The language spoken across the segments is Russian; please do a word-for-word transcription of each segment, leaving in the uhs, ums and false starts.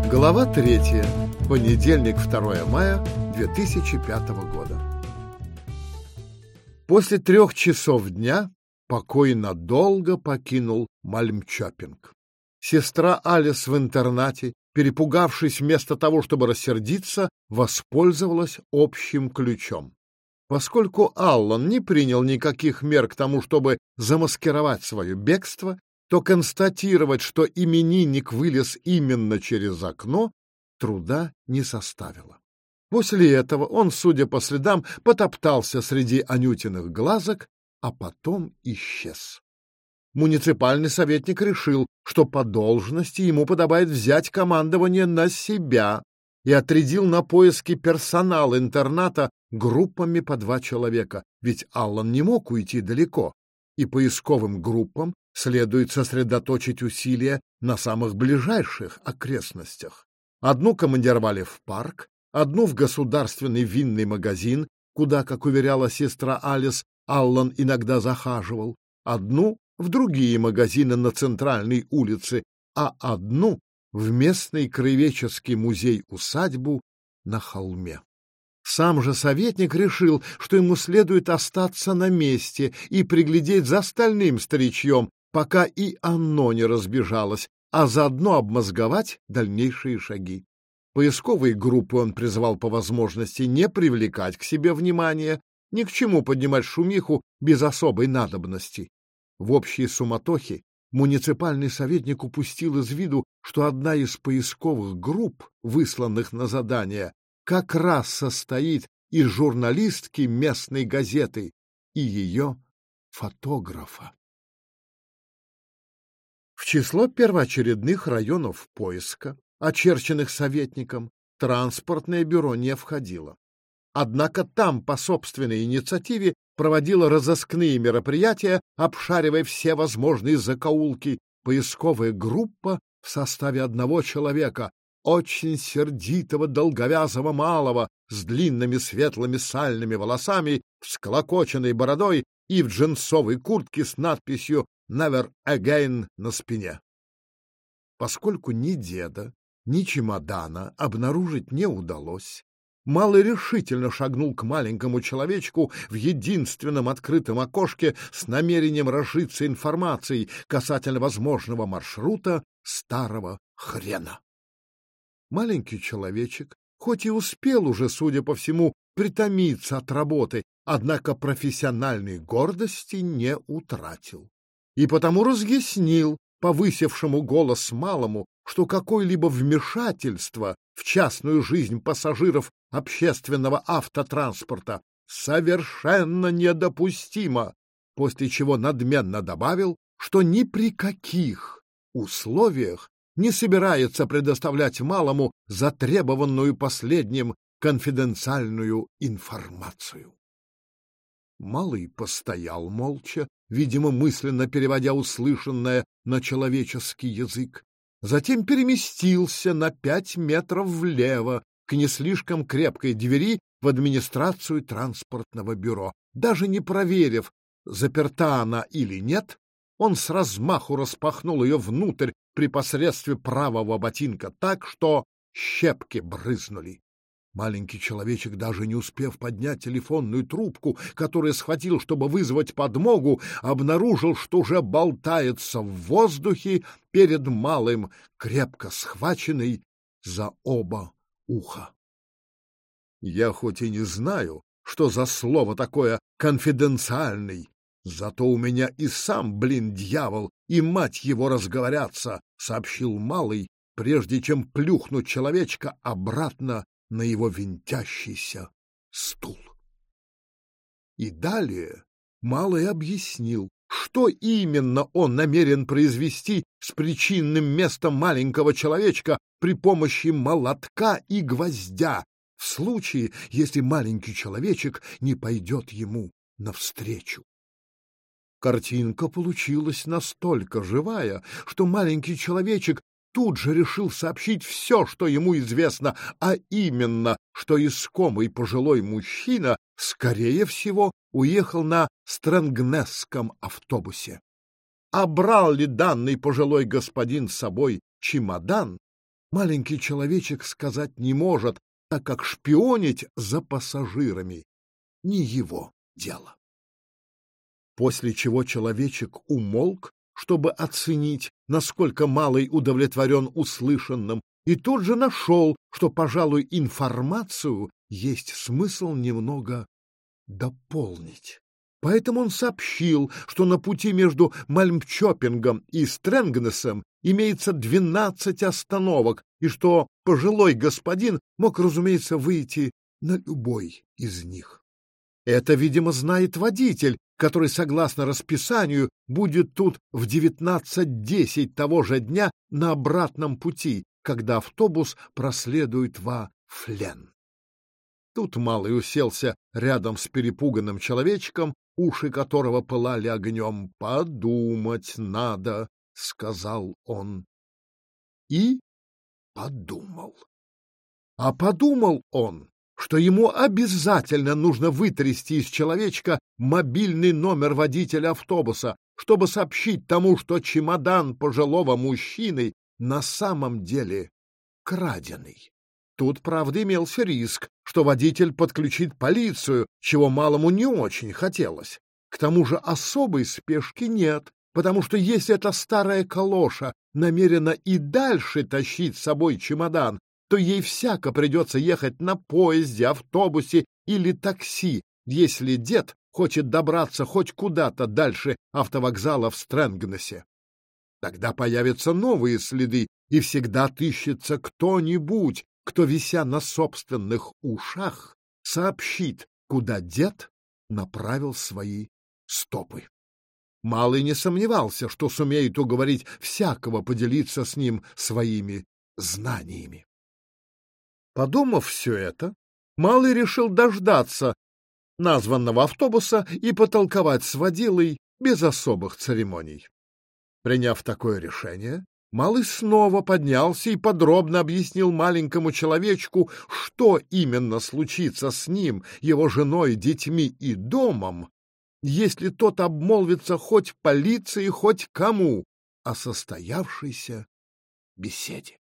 Глава третья. Понедельник, второе мая две тысячи пятого года. После трех часов дня покой надолго покинул Мальмчопинг. Сестра Алис в интернате, перепугавшись, вместо того, чтобы рассердиться, воспользовалась общим ключом. Поскольку Аллан не принял никаких мер к тому, чтобы замаскировать свое бегство, то констатировать, что именинник вылез именно через окно, труда не составило. После этого он, судя по следам, потоптался среди Анютиных глазок, а потом исчез. Муниципальный советник решил, что по должности ему подобает взять командование на себя, и отрядил на поиски персонал интерната группами по два человека, ведь Аллан не мог уйти далеко, и поисковым группам следует сосредоточить усилия на самых ближайших окрестностях. Одну командировали в парк, одну в государственный винный магазин, куда, как уверяла сестра Алис, Аллан иногда захаживал, одну в другие магазины на центральной улице, а одну в местный краеведческий музей-усадьбу на холме. Сам же советник решил, что ему следует остаться на месте и приглядеть за остальным старичьем, пока и оно не разбежалось, а заодно обмозговать дальнейшие шаги. Поисковые группы он призвал по возможности не привлекать к себе внимания, ни к чему поднимать шумиху без особой надобности. В общей суматохе муниципальный советник упустил из виду, что одна из поисковых групп, высланных на задание, как раз состоит из журналистки местной газеты и ее фотографа. В число первоочередных районов поиска, очерченных советником, транспортное бюро не входило. Однако там по собственной инициативе проводило разыскные мероприятия, обшаривая все возможные закоулки. Поисковая группа в составе одного человека, очень сердитого долговязого малого, с длинными светлыми сальными волосами, всклокоченной бородой и в джинсовой куртке с надписью «Never again» на спине. Поскольку ни деда, ни чемодана обнаружить не удалось, малый решительно шагнул к маленькому человечку в единственном открытом окошке с намерением разжиться информацией касательно возможного маршрута старого хрена. Маленький человечек, хоть и успел уже, судя по всему, притомиться от работы, однако профессиональной гордости не утратил. И потому разъяснил повысившему голос малому, что какое-либо вмешательство в частную жизнь пассажиров общественного автотранспорта совершенно недопустимо, после чего надменно добавил, что ни при каких условиях не собирается предоставлять малому затребованную последним конфиденциальную информацию. Малый постоял молча, видимо, мысленно переводя услышанное на человеческий язык, затем переместился на пять метров влево к не слишком крепкой двери в администрацию транспортного бюро. Даже не проверив, заперта она или нет, он с размаху распахнул ее внутрь при посредстве правого ботинка так, что щепки брызнули. Маленький человечек, даже не успев поднять телефонную трубку, которую схватил, чтобы вызвать подмогу, обнаружил, что уже болтается в воздухе перед малым, крепко схваченный за оба уха. Я хоть и не знаю, что за слово такое «конфиденциальный», зато у меня и сам, блин, дьявол, и мать его разговорятся, — сообщил малый, прежде чем плюхнуть человечка обратно на его винтящийся стул. И далее малый объяснил, что именно он намерен произвести с причинным местом маленького человечка при помощи молотка и гвоздя, в случае, если маленький человечек не пойдет ему навстречу. Картинка получилась настолько живая, что маленький человечек тут же решил сообщить все, что ему известно, а именно, что искомый пожилой мужчина, скорее всего, уехал на Стрэнгнесском автобусе. А брал ли данный пожилой господин с собой чемодан, маленький человечек сказать не может, так как шпионить за пассажирами не его дело. После чего человечек умолк, чтобы оценить, насколько малый удовлетворен услышанным, и тут же нашел, что, пожалуй, информацию есть смысл немного дополнить. Поэтому он сообщил, что на пути между Мальмчопингом и Стрэнгнесом имеется двенадцать остановок, и что пожилой господин мог, разумеется, выйти на любой из них. Это, видимо, знает водитель, который, согласно расписанию, будет тут в девятнадцать десять того же дня на обратном пути, когда автобус проследует во Флен. Тут малый уселся рядом с перепуганным человечком, уши которого пылали огнем. «Подумать надо», — сказал он. И подумал. А подумал он, что ему обязательно нужно вытрясти из человечка мобильный номер водителя автобуса, чтобы сообщить тому, что чемодан пожилого мужчины на самом деле краденый. Тут, правда, имелся риск, что водитель подключит полицию, чего малому не очень хотелось. К тому же особой спешки нет, потому что если эта старая калоша намерена и дальше тащить с собой чемодан, то ей всяко придется ехать на поезде, автобусе или такси, если дед хочет добраться хоть куда-то дальше автовокзала в Стрэнгнесе. Тогда появятся новые следы, и всегда отыщется кто-нибудь, кто, вися на собственных ушах, сообщит, куда дед направил свои стопы. Малый не сомневался, что сумеет уговорить всякого поделиться с ним своими знаниями. Подумав все это, малый решил дождаться названного автобуса и потолковать с водилой без особых церемоний. Приняв такое решение, малый снова поднялся и подробно объяснил маленькому человечку, что именно случится с ним, его женой, детьми и домом, если тот обмолвится хоть полиции, хоть кому о состоявшейся беседе.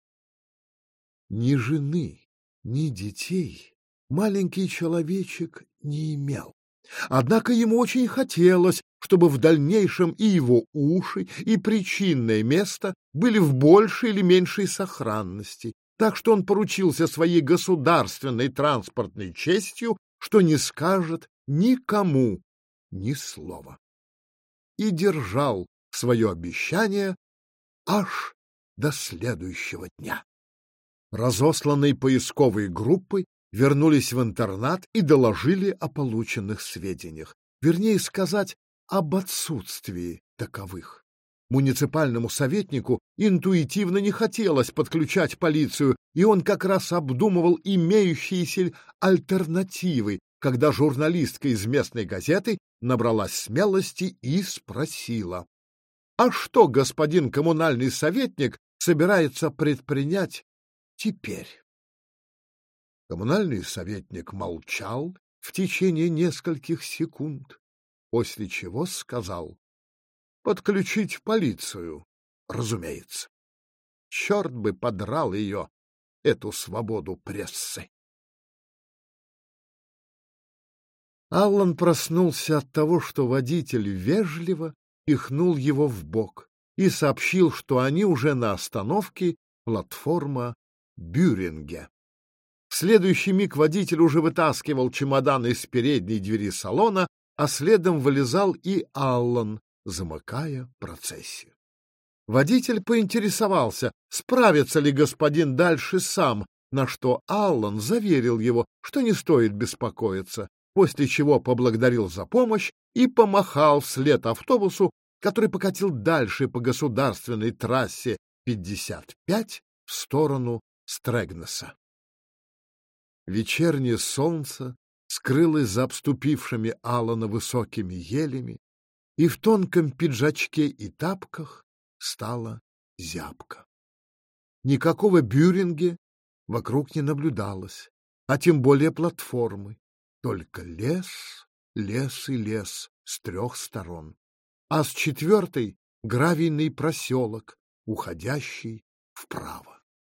Ни жены, ни детей маленький человечек не имел. Однако ему очень хотелось, чтобы в дальнейшем и его уши, и причинное место были в большей или меньшей сохранности, так что он поручился своей государственной транспортной честью, что не скажет никому ни слова. И держал свое обещание аж до следующего дня. Разосланные поисковой группой вернулись в интернат и доложили о полученных сведениях. Вернее сказать, об отсутствии таковых. Муниципальному советнику интуитивно не хотелось подключать полицию, и он как раз обдумывал имеющиеся альтернативы, когда журналистка из местной газеты набралась смелости и спросила: «А что господин коммунальный советник собирается предпринять теперь?» Коммунальный советник молчал в течение нескольких секунд, после чего сказал: «Подключить полицию, разумеется. Черт бы подрал ее, эту свободу прессы». Аллан проснулся от того, что водитель вежливо пихнул его в бок и сообщил, что они уже на остановке платформа Бюринге. В следующий миг водитель уже вытаскивал чемодан из передней двери салона, а следом вылезал и Аллан, замыкая процессию. Водитель поинтересовался, справится ли господин дальше сам, на что Аллан заверил его, что не стоит беспокоиться, после чего поблагодарил за помощь и помахал вслед автобусу, который покатил дальше по государственной трассе пятьдесят пять в сторону Стрэгнеса. Вечернее солнце скрылось за обступившими Аллана высокими елями, и в тонком пиджачке и тапках стало зябко. Никакого Бюринге вокруг не наблюдалось, а тем более платформы, только лес, лес и лес с трех сторон, а с четвертой — гравийный проселок, уходящий вправо.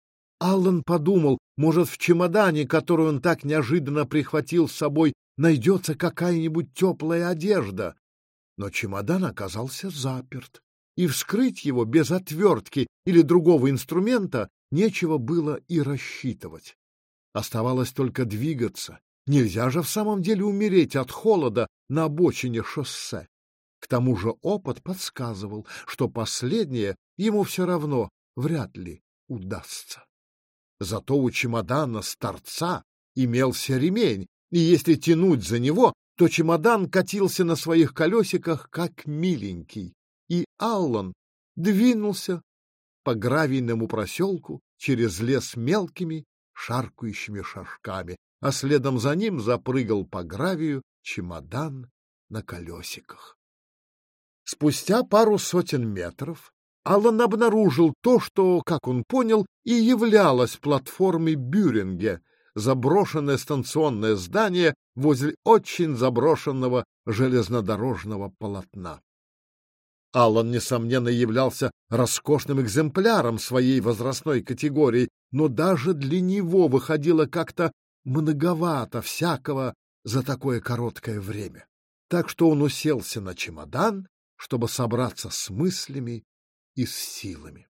Аллан подумал, может, в чемодане, который он так неожиданно прихватил с собой, найдется какая-нибудь теплая одежда. Но чемодан оказался заперт, и вскрыть его без отвертки или другого инструмента нечего было и рассчитывать. Оставалось только двигаться. Нельзя же в самом деле умереть от холода на обочине шоссе. К тому же опыт подсказывал, что последнее ему все равно вряд ли удастся. Зато у чемодана с торца имелся ремень, и если тянуть за него, то чемодан катился на своих колесиках, как миленький, и Аллан двинулся по гравийному проселку через лес мелкими шаркающими шажками, а следом за ним запрыгал по гравию чемодан на колесиках. Спустя пару сотен метров Аллан обнаружил то, что, как он понял, и являлось платформой Бюринге, заброшенное станционное здание возле очень заброшенного железнодорожного полотна. Аллан, несомненно, являлся роскошным экземпляром своей возрастной категории, но даже для него выходило как-то многовато всякого за такое короткое время. Так что он уселся на чемодан, чтобы собраться с мыслями и с силами.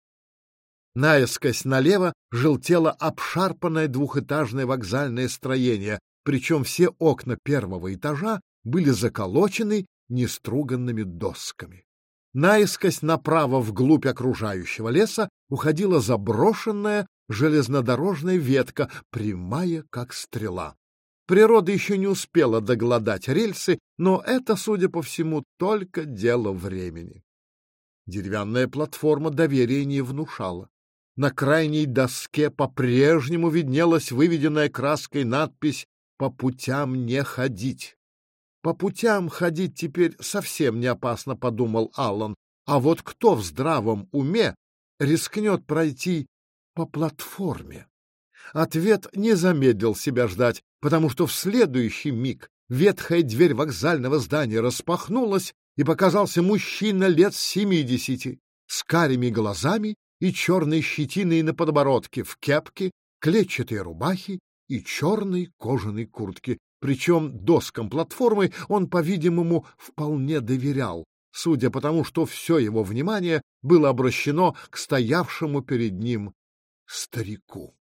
Наискось налево желтело обшарпанное двухэтажное вокзальное строение, причем все окна первого этажа были заколочены неструганными досками. Наискось направо вглубь окружающего леса уходила заброшенная железнодорожная ветка, прямая как стрела. Природа еще не успела доглодать рельсы, но это, судя по всему, только дело времени. Деревянная платформа доверия не внушала. На крайней доске по-прежнему виднелась выведенная краской надпись «По путям не ходить». По путям ходить теперь совсем не опасно, подумал Аллан, а вот кто в здравом уме рискнет пройти по платформе? Ответ не замедлил себя ждать, потому что в следующий миг ветхая дверь вокзального здания распахнулась, и показался мужчина лет семидесяти, с карими глазами и черной щетиной на подбородке, в кепке, клетчатой рубахе и черной кожаной куртке. Причем доскам платформы он, по-видимому, вполне доверял, судя по тому, что все его внимание было обращено к стоявшему перед ним старику.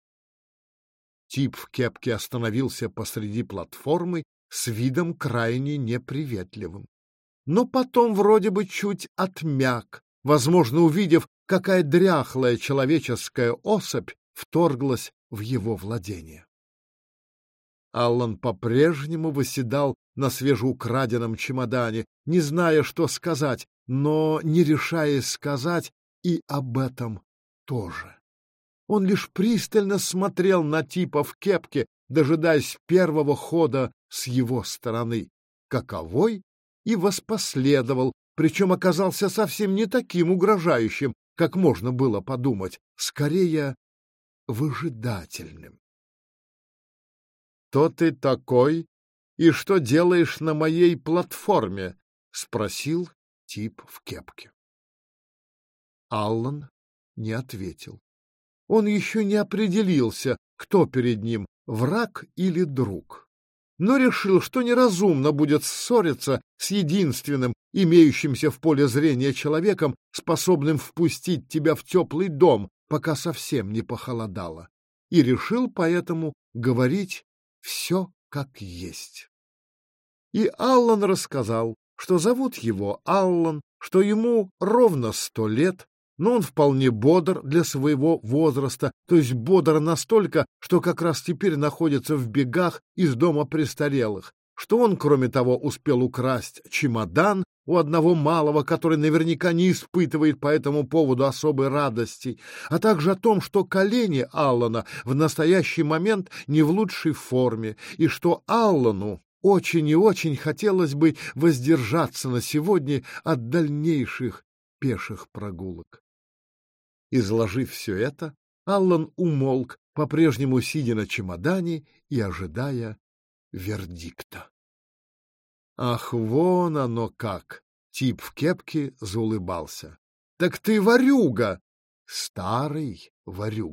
Тип в кепке остановился посреди платформы с видом крайне неприветливым. Но потом вроде бы чуть отмяк, возможно, увидев, какая дряхлая человеческая особь вторглась в его владение. Аллан по-прежнему восседал на свежеукраденном чемодане, не зная, что сказать, но не решаясь сказать и об этом тоже. Он лишь пристально смотрел на типа в кепке, дожидаясь первого хода с его стороны. Каковой и воспоследовал, причем оказался совсем не таким угрожающим, как можно было подумать, скорее выжидательным. «Кто ты такой и что делаешь на моей платформе?» — спросил тип в кепке. Аллан не ответил. Он еще не определился, кто перед ним, враг или друг, но решил, что неразумно будет ссориться с единственным имеющимся в поле зрения человеком, способным впустить тебя в теплый дом, пока совсем не похолодало, и решил поэтому говорить все как есть. И Аллан рассказал, что зовут его Аллан, что ему ровно сто лет, но он вполне бодр для своего возраста, то есть бодр настолько, что как раз теперь находится в бегах из дома престарелых, что он, кроме того, успел украсть чемодан у одного малого, который наверняка не испытывает по этому поводу особой радости, а также о том, что колени Аллана в настоящий момент не в лучшей форме, и что Аллану очень и очень хотелось бы воздержаться на сегодня от дальнейших пеших прогулок. Изложив все это, Аллан умолк, по-прежнему сидя на чемодане и ожидая вердикта. Ах, вон оно как! Тип в кепке заулыбался. Так ты ворюга! Старый ворюга,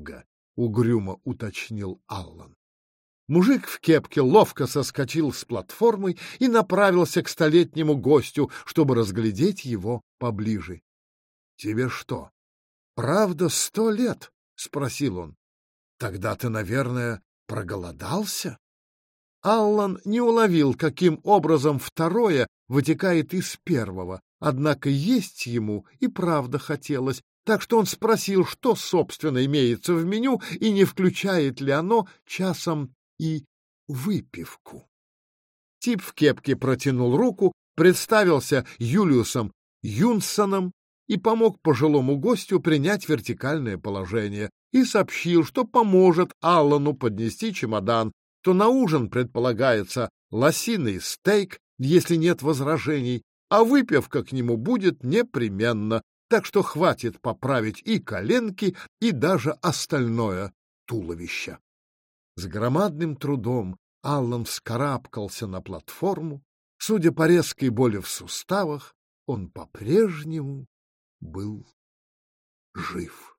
— угрюмо уточнил Аллан. Мужик в кепке ловко соскочил с платформы и направился к столетнему гостю, чтобы разглядеть его поближе. — Тебе что, правда сто лет? — спросил он. — Тогда ты, наверное, проголодался? Аллан не уловил, каким образом второе вытекает из первого, однако есть ему и правда хотелось, так что он спросил, что, собственно, имеется в меню и не включает ли оно часом и выпивку. Тип в кепке протянул руку, представился Юлиусом Юнсоном и помог пожилому гостю принять вертикальное положение и сообщил, что поможет Аллану поднести чемодан, что на ужин предполагается лосиный стейк, если нет возражений, а выпивка к нему будет непременно, так что хватит поправить и коленки, и даже остальное туловище. С громадным трудом Аллан вскарабкался на платформу. Судя по резкой боли в суставах, он по-прежнему был жив.